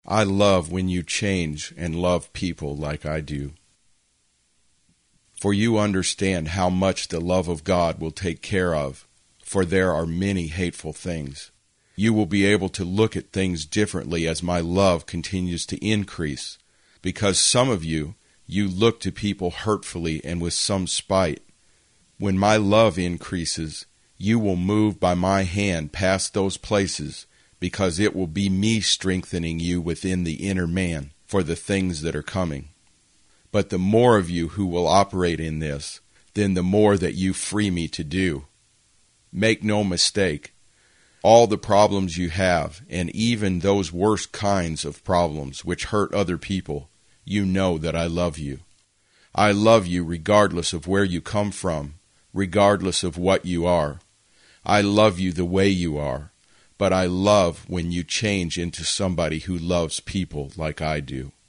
I love when you change and love people like I do. For you understand how much the love of God will take care of, for there are many hateful things. You will be able to look at things differently as my love continues to increase, because some of you look to people hurtfully and with some spite. When my love increases, you will move by my hand past those places, because it will be me strengthening you within the inner man for the things that are coming. But the more of you who will operate in this, then the more that you free me to do. Make no mistake, all the problems you have, and even those worst kinds of problems which hurt other people, you know that I love you. I love you regardless of where you come from, regardless of what you are. I love you the way you are, but I love when you change into somebody who loves people like I do.